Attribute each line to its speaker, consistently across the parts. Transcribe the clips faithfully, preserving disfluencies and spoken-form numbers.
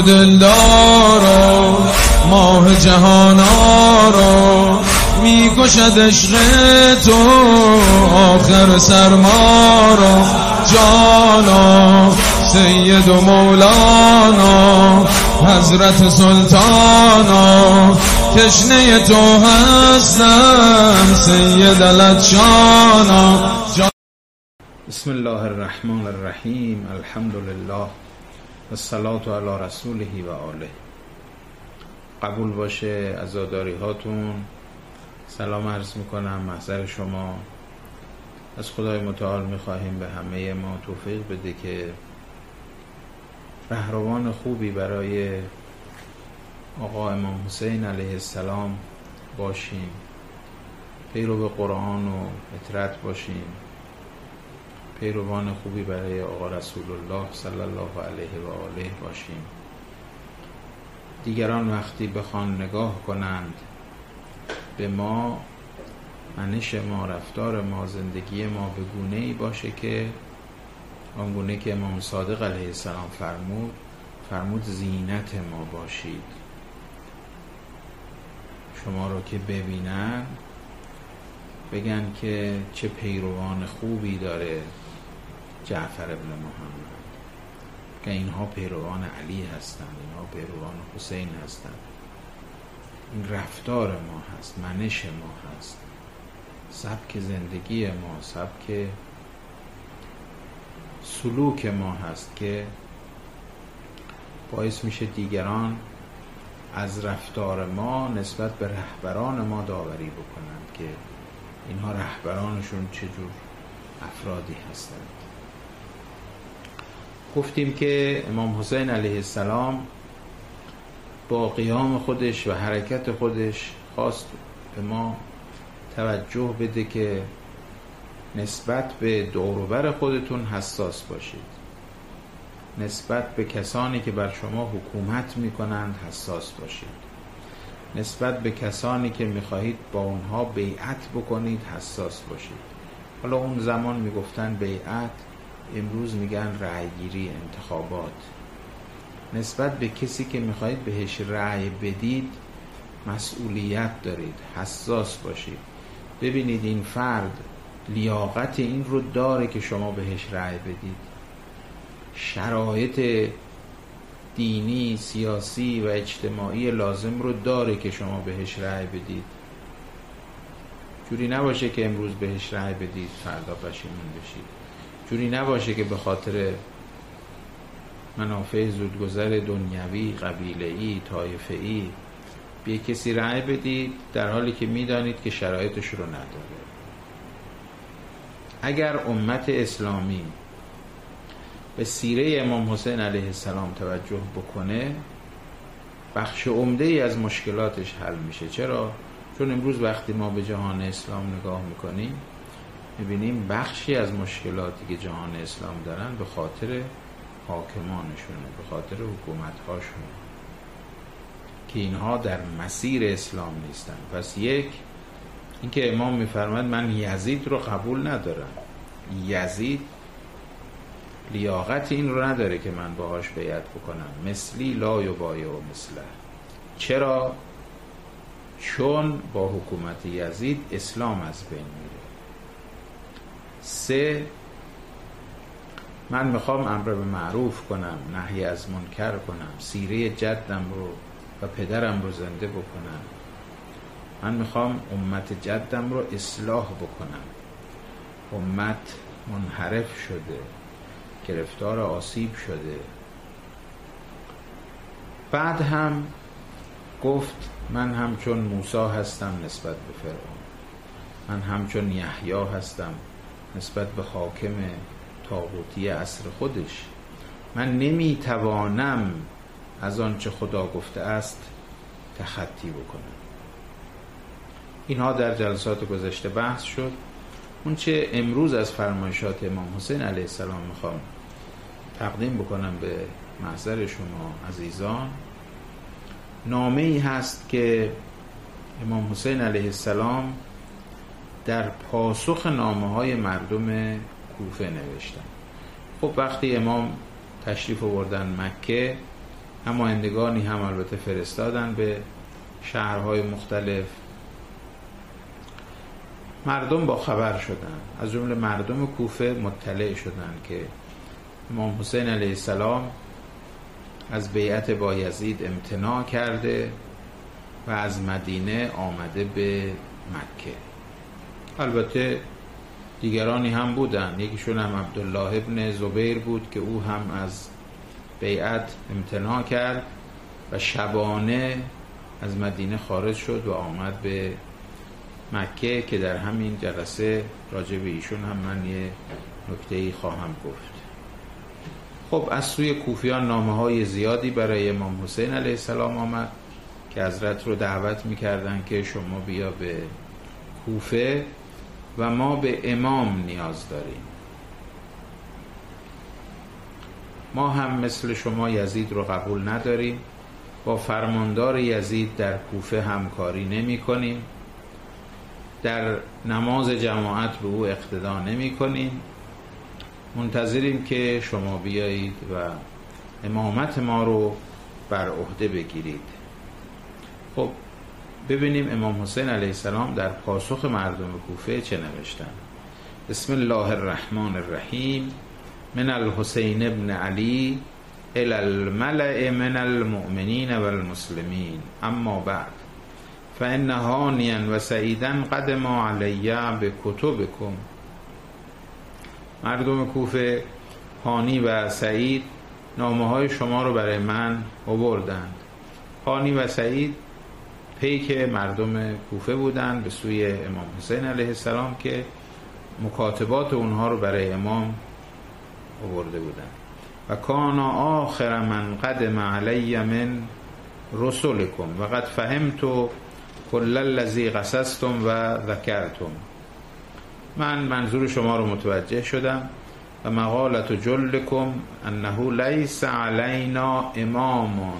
Speaker 1: دلدارا ماه جهانارا میکشد عشق تو آخر سرمارا جانا سید و مولانا حضرت سلطانا تشنه تو هستم سید لطشانا.
Speaker 2: بسم الله الرحمن الرحیم. الحمد لله والصلاة علی رسوله و آله. قبول باشه عزاداری هاتون. سلام عرض میکنم محضر شما. از خدای متعال میخواهیم به همه ما توفیق بده که رهروان خوبی برای آقا امام حسین علیه السلام باشیم، پیرو قرآن و اطرت باشیم، پیروان خوبی برای آقا رسول الله صلی الله علیه و آله باشیم. دیگران وقتی بخوان نگاه کنند به ما، منش ما، رفتار ما، زندگی ما به گونه‌ای باشه که آنگونه که امام صادق علیه السلام فرمود فرمود زینت ما باشید. شما رو که ببینن بگن که چه پیروان خوبی داره جعفر ابن محمد، که اینها پیروان علی هستند، اینها پیروان حسین هستند. این رفتار ما هست، منش ما هست، سبک زندگی ما، سبک سلوک ما هست که باعث میشه دیگران از رفتار ما نسبت به رهبران ما داوری بکنند که اینها رهبرانشون چجور افرادی هستند. گفتیم که امام حسین علیه السلام با قیام خودش و حرکت خودش خواست به ما توجه بده که نسبت به دور و بر خودتون حساس باشید، نسبت به کسانی که بر شما حکومت میکنند حساس باشید، نسبت به کسانی که میخواهید با اونها بیعت بکنید حساس باشید. حالا اون زمان میگفتن بیعت، امروز میگن رأیگیری، انتخابات. نسبت به کسی که میخواهید بهش رأی بدید مسئولیت دارید، حساس باشید. ببینید این فرد لیاقت این رو داره که شما بهش رأی بدید، شرایط دینی، سیاسی و اجتماعی لازم رو داره که شما بهش رأی بدید. جوری نباشه که امروز بهش رأی بدید فردا پشیمون بشید. جوری نباشه که به خاطر منافع زودگذر دنیوی، قبیله‌ای، طایفه‌ای به کسی رأی بدید در حالی که میدانید که شرایطش رو نداره. اگر امت اسلامی به سیره امام حسین علیه السلام توجه بکنه، بخش عمده‌ای از مشکلاتش حل میشه. چرا؟ چون امروز وقتی ما به جهان اسلام نگاه میکنیم میبینیم بخشی از مشکلاتی که جهان اسلام دارن به خاطر حاکمانشونه، به خاطر حکومت‌هاشونه که اینها در مسیر اسلام نیستن. پس یک، اینکه امام میفرماد من یزید رو قبول ندارم، یزید لیاقت این رو نداره که من باهاش بیعت بکنم، مثلی لا یبایع مثله. چرا؟ چون با حکومت یزید اسلام از بین میره. سه، من میخوام امر به معروف کنم، نهی از منکر کنم، سیره جدم رو و پدرم رو زنده بکنم. من میخوام امت جدم رو اصلاح بکنم. امت منحرف شده، گرفتار آسیب شده. بعد هم گفت من همچون موسی هستم نسبت به فرعون، من همچون یحیی هستم نسبت به حاکم طاغوتی عصر خودش. من نمیتوانم از آنچه خدا گفته است تخطی بکنم. اینها در جلسات گذشته بحث شد. اون چه امروز از فرمایشات امام حسین علیه السلام میخوام تقدیم بکنم به محضر شما عزیزان، نامه ای هست که امام حسین علیه السلام در پاسخ نامه های مردم کوفه نوشتن. خب وقتی امام تشریف آوردن مکه، نمایندگانی هم البته فرستادن به شهرهای مختلف. مردم با خبر شدن، از جمله مردم کوفه مطلع شدن که امام حسین علیه السلام از بیعت بایزید امتناع کرده و از مدینه آمده به مکه. البته دیگرانی هم بودن، یکیشون هم عبدالله ابن زبیر بود که او هم از بیعت امتناع کرد و شبانه از مدینه خارج شد و آمد به مکه که در همین جلسه راجع به ایشون هم من یه نکته‌ای خواهم گفت. خب از سوی کوفیان نامه های زیادی برای امام حسین علیه السلام آمد که حضرت رو دعوت میکردن که شما بیا به کوفه و ما به امام نیاز داریم. ما هم مثل شما یزید رو قبول نداریم، با فرماندار یزید در کوفه همکاری نمی کنیم، در نماز جماعت به او اقتدا نمی کنیم، منتظریم که شما بیایید و امامت ما رو بر عهده بگیرید. خب ببینیم امام حسین علیه السلام در پاسخ مردم کوفه چه نوشتن. بسم الله الرحمن الرحیم. من الحسین ابن علی الی الملأ من المؤمنین والمسلمین، اما بعد فإن هانیا و سعیدا قدما علی بکتبکم. مردم کوفه هانی و سعید نامه های شما رو برای من آوردند. هانی و سعید پیک مردم کوفه بودند به سوی امام حسین علیه السلام که مکاتبات اونها رو برای امام آورده بودند. و کانا آخر من قدم علی من رسولکم و قد فهمت کل الذی قصصتم و ذکرتم. من منظور شما رو متوجه شدم و مقالت جلکم انه لیس علینا امام.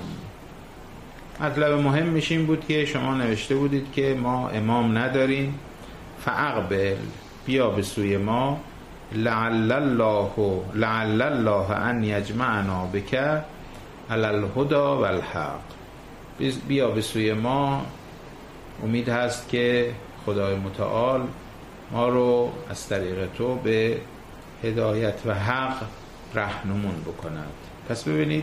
Speaker 2: مطلب مهم میشین بود که شما نوشته بودید که ما امام نداریم. فاقبل، بیا به سوی ما. لعل الله لعل الله ان یجمعنا بک علی الهدی والحق. بیا به سوی ما، امید هست که خدای متعال ما رو از طریق تو به هدایت و حق رهنمون بکند. پس ببینید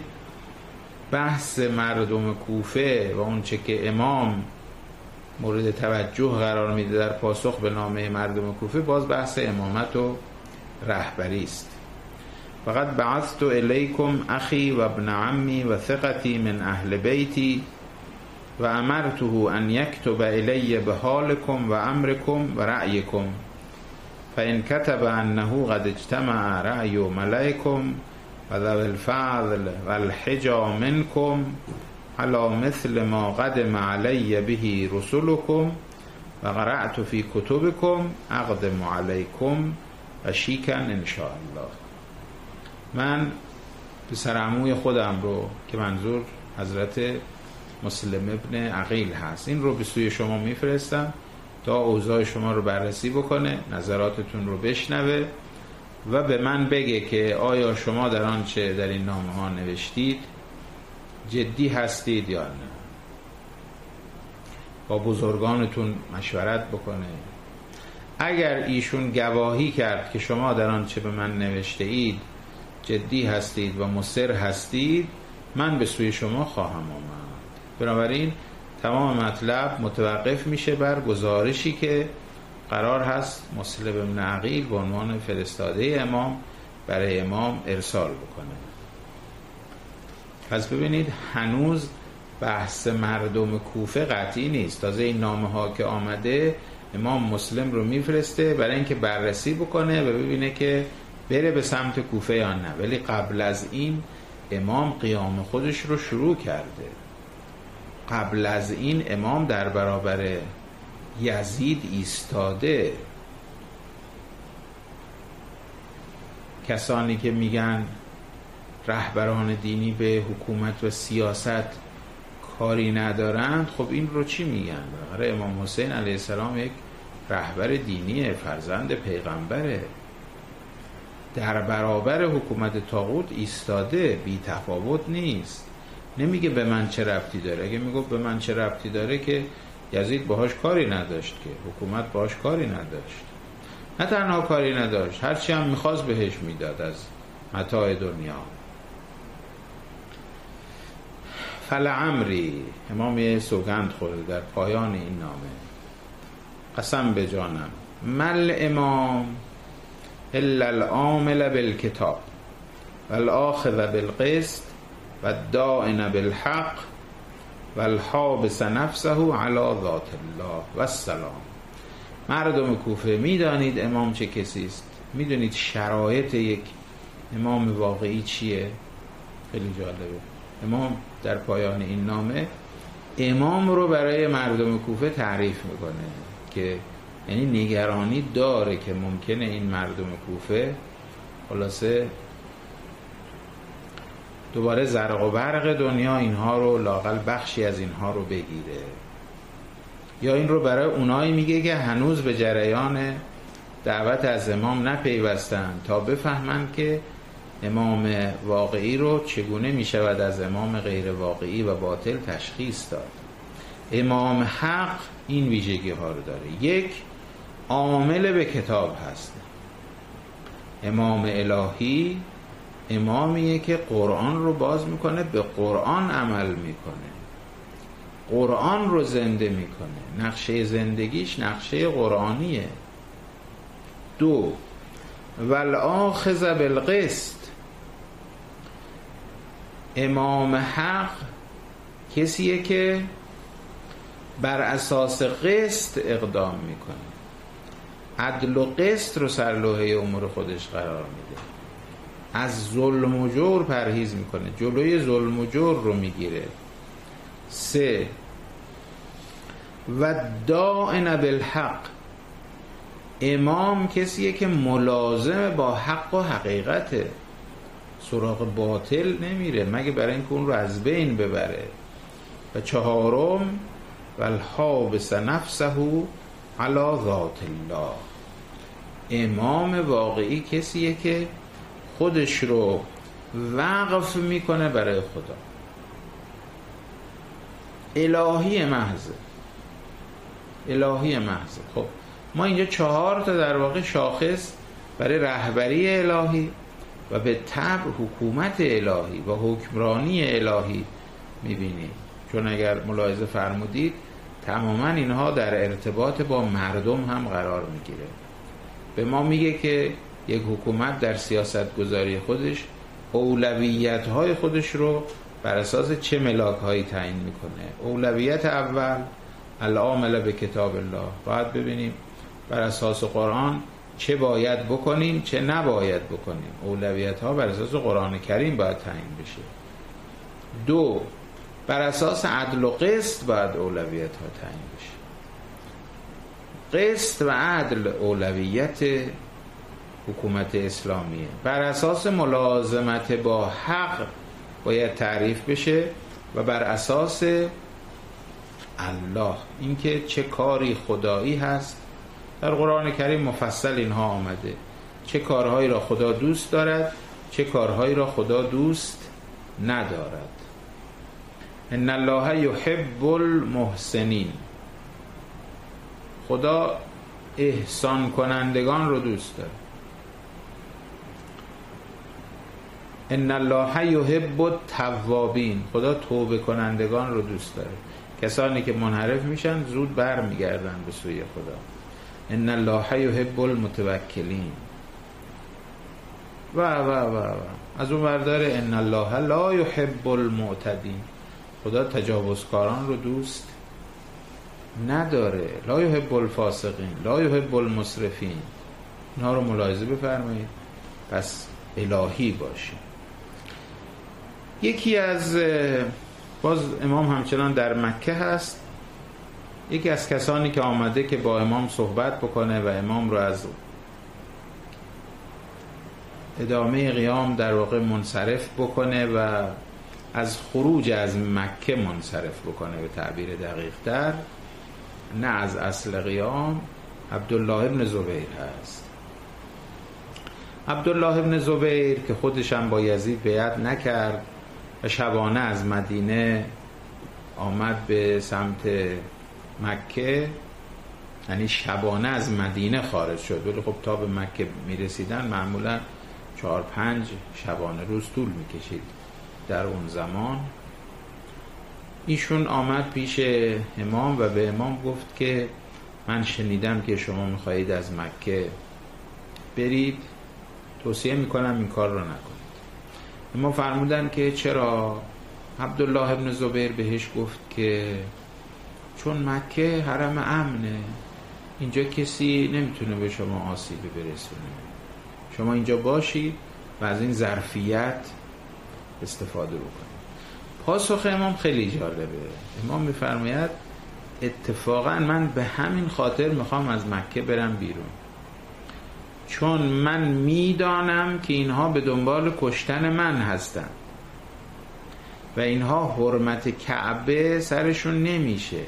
Speaker 2: بحث مردم کوفه و اون چه که امام مورد توجه قرار میده در پاسخ به نامه مردم کوفه، باز بحث امامت و رهبری است. فقط بعثت الیکم اخی و ابن عمی و ثقتی من اهل بیتی و امرته ان یکتب الی بحالکم و امرکم و رأیکم فان کتب انه قد اجتمع رأی ملائکم و ذوی الفضل و الحجا منکم علی مثل ما قدم علی به رسولکم و قرأت فی کتبکم اقدم علیکم و شیکن انشاءالله. من پسر عموی خودم رو که منظور حضرت مسلم ابن عقیل هست، این رو به سوی شما میفرستم تا اوضاع شما رو بررسی بکنه، نظراتتون رو بشنوه و به من بگه که آیا شما در آنچه در این نامه ها نوشتید جدی هستید یا نه. با بزرگانتون مشورت بکنه. اگر ایشون گواهی کرد که شما در آنچه به من نوشته اید جدی هستید و مصر هستید، من به سوی شما خواهم آمد. بنابراین تمام مطلب متوقف میشه بر گزارشی که قرار هست مسلم ابن عقیل به عنوان فرستاده امام برای امام ارسال بکنه. پس ببینید هنوز بحث مردم کوفه قطعی نیست. تازه این نامه ها که آمده امام مسلم رو میفرسته برای اینکه بررسی بکنه و ببینه که بره به سمت کوفه یا نه. ولی قبل از این امام قیام خودش رو شروع کرده. قبل از این امام در برابر یزید ایستاده. کسانی که میگن رهبران دینی به حکومت و سیاست کاری ندارند، خب این رو چی میگن؟ برای امام حسین علیه السلام یک رهبر دینیه، فرزند پیغمبره، در برابر حکومت طاغوت ایستاده، بی تفاوت نیست. نمیگه به من چه ربطی داره. اگه میگفت به من چه ربطی داره که یزید باهاش کاری نداشت، که حکومت باهاش کاری نداشت. نه تنها کاری نداشت، هرچی هم میخواست بهش میداد از متاع دنیا. فلعمری، امام یه سوگند خورده در پایان این نامه، قسم به جانم، مل امام الا العامل بالکتاب والآخذ بالقسط والدائن بالحق والحابس نفسه علی ذات الله و السلام. مردم کوفه میدانید امام چه کسی است؟ میدونید شرایط یک امام واقعی چیه؟ خیلی جالبه. امام در پایان این نامه امام رو برای مردم کوفه تعریف میکنه که یعنی نگرانی داره که ممکنه این مردم کوفه خلاصه دوباره زرق و برق دنیا اینها رو لااقل بخشی از اینها رو بگیره، یا این رو برای اونایی میگه که هنوز به جریان دعوت از امام نپیوستن تا بفهمن که امام واقعی رو چگونه میشود از امام غیر واقعی و باطل تشخیص داد. امام حق این ویژگی ها رو داره. یک، عامل به کتاب هست. امام الهی امامیه که قرآن رو باز میکنه، به قرآن عمل میکنه، قرآن رو زنده میکنه، نقشه زندگیش نقشه قرآنیه. دو، والآخذ بالقسط، امام حق کسیه که بر اساس قسط اقدام میکنه، عدل و قسط رو سر لوحه امور خودش قرار میده، از ظلم و جور پرهیز میکنه، جلوی ظلم و جور رو میگیره. سه، و دائن بالحق، امام کسیه که ملازم با حق و حقیقته، سراغ باطل نمیره مگه برای اینکه اون رو از بین ببره. و چهارم، والحابس نفسه علی ذات الله، امام واقعی کسیه که خودش رو وقف میکنه برای خدا، الهی محض، الهی محض. خب ما اینجا چهار تا در واقع شاخص برای رهبری الهی و به طبع حکومت الهی و حکمرانی الهی میبینیم، چون اگر ملاحظه فرمودید تماما اینها در ارتباط با مردم هم قرار میگیره. به ما میگه که یک حکومت در سیاست گذاری خودش اولویت های خودش رو بر اساس چه ملاک هایی تعیین میکنه. اولویت اول العامل به کتاب الله، باید ببینیم بر اساس قرآن چه باید بکنیم چه نباید بکنیم، اولویت ها بر اساس قرآن کریم باید تعیین بشه. دو، بر اساس عدل و قسط باید اولویت ها تعیین بشه. قسط و عدل اولویت حکومت اسلامیه، بر اساس ملازمت با حق باید تعریف بشه و بر اساس الله، اینکه چه کاری خدایی هست در قرآن کریم مفصل اینها آمده، چه کارهایی را خدا دوست دارد چه کارهایی را خدا دوست ندارد. ان الله یحب المحسنین، خدا احسان کنندگان رو دوست داره. ان الله یحب التوابین، خدا توبه کنندگان رو دوست داره، کسانی که منحرف میشن زود بر میگردن به سوی خدا. ان الله یحب المتوکلین و و و و از اون برداره ان الله لا یحب المعتدین، خدا تجاوزکاران رو دوست نداره. لا یحب الفاسقین، لا یحب المسرفین. اینها رو ملاحظه بفرمایید، پس الهی باشیم. یکی از باز امام همچنان در مکه هست، یکی از کسانی که آمده که با امام صحبت بکنه و امام رو از ادامه قیام در واقع منصرف بکنه و از خروج از مکه منصرف بکنه به تعبیر دقیق تر، نه از اصل قیام، عبدالله ابن زبیر هست. عبدالله ابن زبیر که خودش هم با یزید بیعت نکرد و شبانه از مدینه آمد به سمت مکه، یعنی شبانه از مدینه خارج شد، ولی خب تا به مکه میرسیدن معمولا چهار پنج شبانه روز طول میکشید در اون زمان. ایشون آمد پیش امام و به امام گفت که من شنیدم که شما میخواهید از مکه برید، توصیه میکنم این کار رو نکنید. امام فرمودن که چرا؟ عبدالله ابن زبیر بهش گفت که چون مکه حرم امنه، اینجا کسی نمیتونه به شما آسیبی برسونه، شما اینجا باشید و از این ظرفیت استفاده بکنید. پاسخ امام خیلی جالبه. امام میفرماید اتفاقا من به همین خاطر میخوام از مکه برم بیرون، چون من میدانم که اینها به دنبال کشتن من هستن و اینها حرمت کعبه سرشون نمیشه.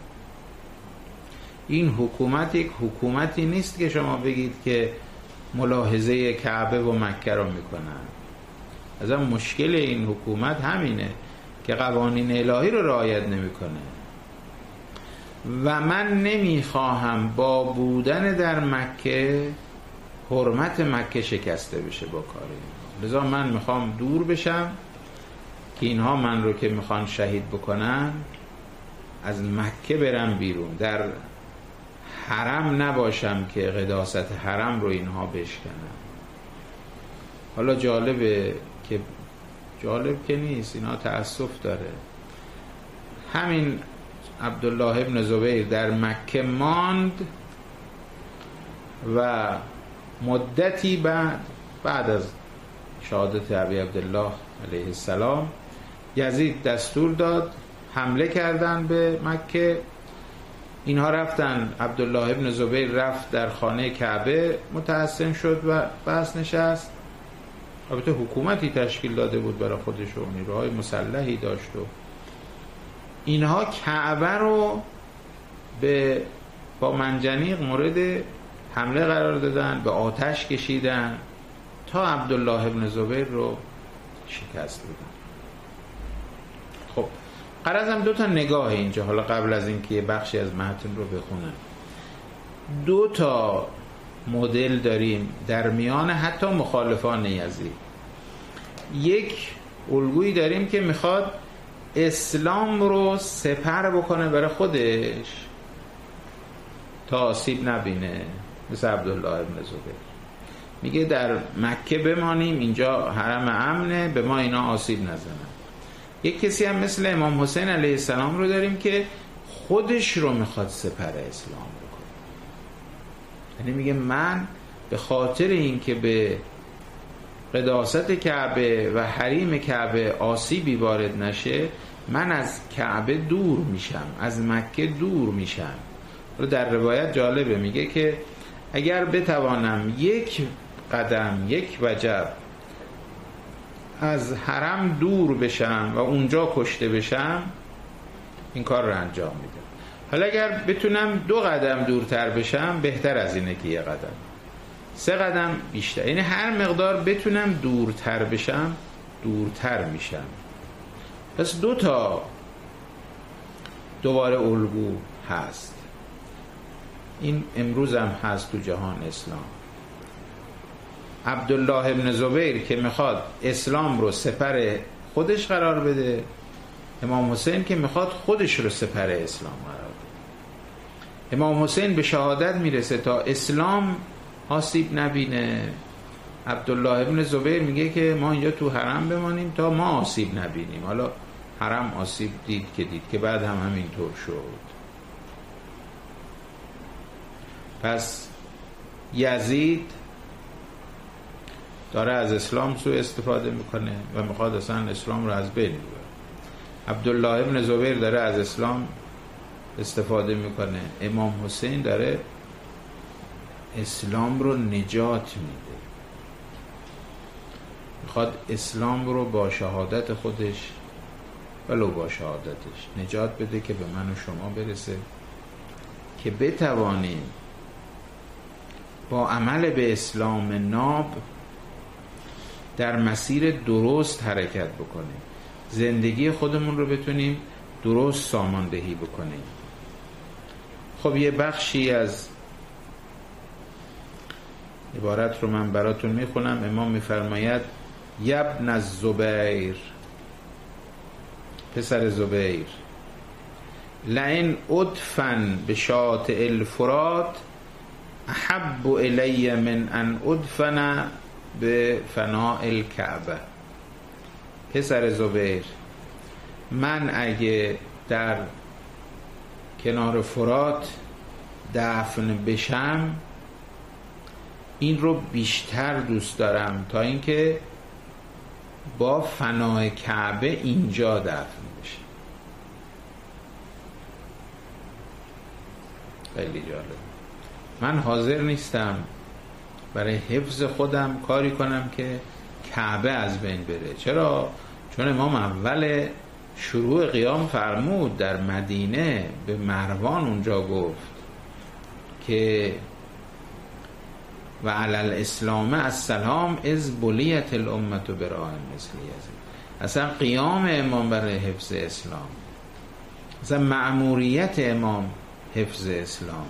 Speaker 2: این حکومت یک حکومتی نیست که شما بگید که ملاحظه کعبه و مکه رو میکنن. از هم مشکل این حکومت همینه که قوانین الهی رو رعایت نمیکنه و من نمیخواهم با بودن در مکه حرمت مکه شکسته بشه با کار اینها. لذا من میخوام دور بشم که اینها من رو که میخوان شهید بکنن از مکه برم بیرون، در حرم نباشم که قداست حرم رو اینها بشکنن. حالا جالبه که جالب که نیست، اینا تأسف داره. همین عبدالله ابن زبیر در مکه ماند و مدتی بعد بعد از شهادت ابی عبدالله علیه السلام یزید دستور داد حمله کردن به مکه. اینها رفتن، عبدالله ابن زبیر رفت در خانه کعبه متحسن شد و بس نشست. البته حکومتی تشکیل داده بود برای خودش و نیروهای مسلحی داشت و اینها کعبه رو به با منجنیق مورد حمله قرار دادن، به آتش کشیدن تا عبدالله ابن زبیر رو شکست بدن. خب غرضم دو تا نگاه اینجا، حالا قبل از اینکه یه بخشی از متن رو بخونم، دو تا مدل داریم در میان حتی مخالفان یزید. یک الگویی داریم که میخواد اسلام رو سپر بکنه برای خودش تا آسیب نبینه، مثل عبدالله ابن زبیر میگه در مکه بمانیم، اینجا حرم امنه، به ما اینا آسیب نزنن. یک کسی هم مثل امام حسین علیه السلام رو داریم که خودش رو میخواد سپر اسلام بکنه، یعنی میگه من به خاطر این که به قداست کعبه و حریم کعبه آسیبی وارد نشه من از کعبه دور میشم، از مکه دور میشم. در روایت جالبه میگه که اگر بتوانم یک قدم یک وجب از حرم دور بشم و اونجا کشته بشم این کار رو انجام میدم. حالا اگر بتونم دو قدم دورتر بشم بهتر از اینه که یه قدم، سه قدم بیشتر، یعنی هر مقدار بتونم دورتر بشم دورتر میشم. پس دو تا دوباره الگو هست. این امروز هم هست تو جهان اسلام. عبدالله ابن زبیر که میخواد اسلام رو سپر خودش قرار بده، امام حسین که میخواد خودش رو سپر اسلام قرار بده. امام حسین به شهادت میرسه تا اسلام آسیب نبینه، عبدالله ابن زبیر میگه که ما اینجا تو حرم بمانیم تا ما آسیب نبینیم. حالا حرم آسیب دید که دید که بعد هم همینطور شد. پس یزید داره از اسلام سوء استفاده میکنه و میخواد اصلا اسلام رو از بین ببره. عبدالله ابن زبیر داره از اسلام استفاده میکنه. امام حسین داره اسلام رو نجات میده، میخواد اسلام رو با شهادت خودش ولو با شهادتش نجات بده که به من و شما برسه که بتوانیم با عمل به اسلام ناب در مسیر درست حرکت بکنیم. زندگی خودمون رو بتونیم درست ساماندهی بکنیم. خب یه بخشی از عبارت رو من براتون میخونم. امام میفرماید یبن الزبیر، پسر زبیر، لئن ادفن بشاطئ الفرات احب الی من ان ادفن به فناء الکعبه. پسر زبیر، من اگه در کنار فرات دفن بشم این رو بیشتر دوست دارم تا اینکه با فنای کعبه اینجا دفن بشه. خیلی جالب. من حاضر نیستم برای حفظ خودم کاری کنم که کعبه از بین بره. چرا؟ چون امام اول شروع قیام فرمود در مدینه به مروان اونجا گفت که و علی الاسلام السلام از بلیت الامت برای مثلی. اصلا قیام امام برای حفظ اسلام، اصلا مأموریت امام حفظ اسلام.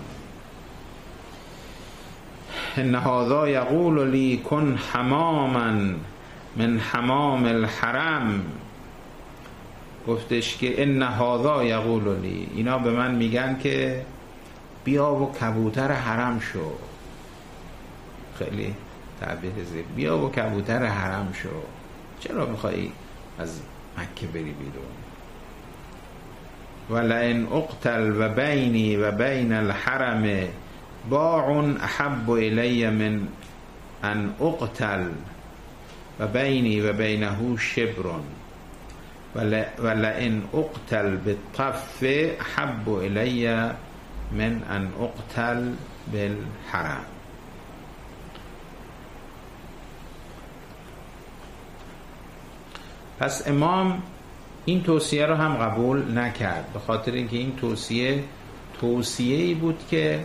Speaker 2: ان هذا یقول لی کن حماما من حمام الحرم. گفتش که ان هذا یقول لی، اینا به من میگن که بیا و کبوتر حرم شو. خیلی تعبیر زیر، بیا و کبوتر حرم شو. چرا میخوایی از مکه بری بیرون؟ ولئن اقتل و بینی و بین الحرم باع احب الی من ان اقتل و بینی و بینه شبر ولئن اقتل بالطف احب الی من ان اقتل بالحرم. پس امام این توصیه رو هم قبول نکرد، به خاطر اینکه این توصیه توصیه‌ای بود که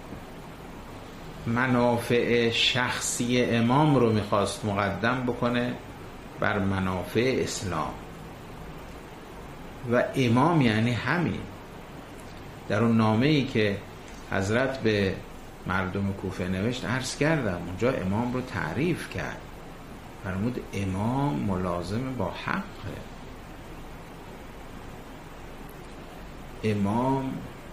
Speaker 2: منافع شخصی امام رو میخواست مقدم بکنه بر منافع اسلام. و امام یعنی همین. در اون نامه‌ای که حضرت به مردم کوفه نوشت عرض کردم، اونجا امام رو تعریف کرد، فرمود امام ملازم با حقه، امام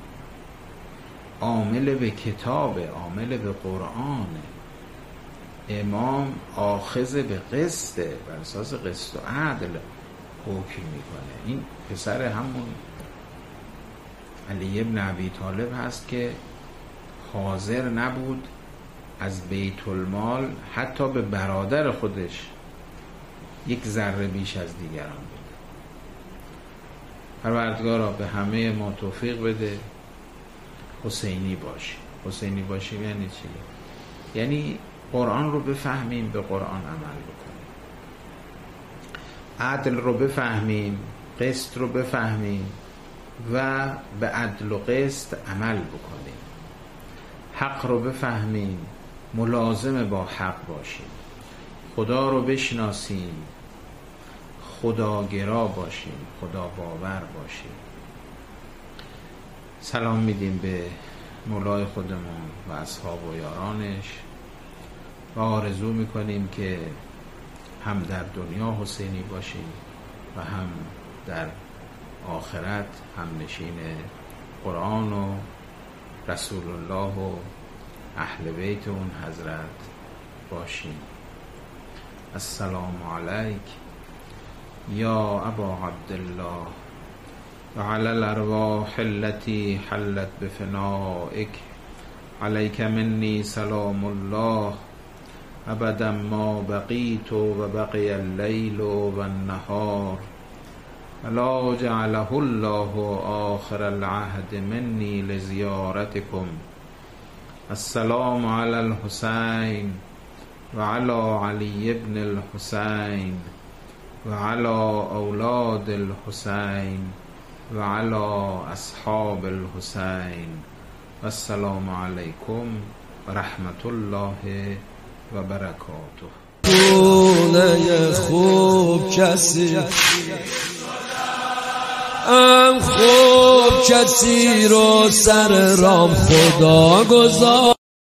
Speaker 2: عامل به کتابه، عامل به قرآنه، امام آخذ به قسطه، بر اساس قسط و عدل حکم میکنه. این پسر همون علی ابن ابی طالب هست که حاضر نبود از بیت المال حتی به برادر خودش یک ذره بیش از دیگران بده. پروردگارا به همه ما توفیق بده حسینی باشیم. حسینی باشیم یعنی چی؟ یعنی قرآن رو بفهمیم، به قرآن عمل بکنیم، عدل رو بفهمیم، قسط رو بفهمیم و به عدل و قسط عمل بکنیم، حق رو بفهمیم، ملازم با حق باشیم، خدا رو بشناسیم، خداگرا باشیم، خدا باور باشیم. سلام میدیم به مولای خودمون و اصحاب و یارانش و آرزو میکنیم که هم در دنیا حسینی باشیم و هم در آخرت هم نشین قرآن و رسول الله و اهل بیت اون حضرت باشیم. السلام علیک یا ابا عبدالله و علی الارواح التي حلت بفنائک، علیک منی سلام الله ابدا ما بقیت و بقی اللیل و النهار ولا جعله الله آخر العهد منی لزیارتکم. السلام علی الحسین و علی علی ابن الحسین و علی اولاد الحسین و علی اصحاب الحسین. السلام علیکم و رحمت الله و برکاته.
Speaker 3: خونه خوب کسی خوب کسی رو سر رام خدا گذار.